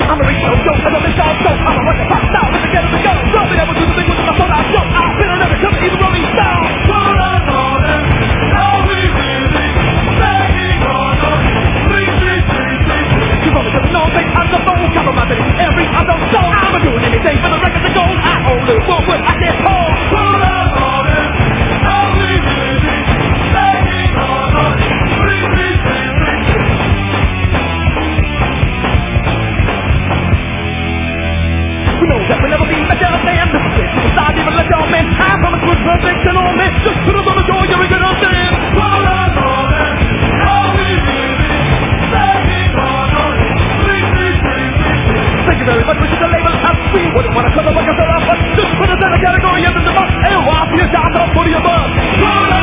I'm a reach no joke, I'm a miss all joke. I'm a rush pop style, let's get it to go. Don't be able to do the thing with my soul, I joke. I've been another company, even Rolling Stone. Put us on it, now we really begging on us. Please, please, please, please. You probably should know things I'm the phone, compromising every other soul. I'm doing anything for the record to gold. I only want what I can hold. Put us on it, now we really begging on us. Please, please, please, please. We know that we'll never be better than this is suicide, even let your man. I promise we're perfection on me. Just put us on the door, you're a good old thing. Put us on it, now we really begging on us. Please, please, please, please. Thank you very much, we should have labeled us. We wouldn't want to cut the work of our just put us in a category under the bus. And while you're down, don't put your bus. Put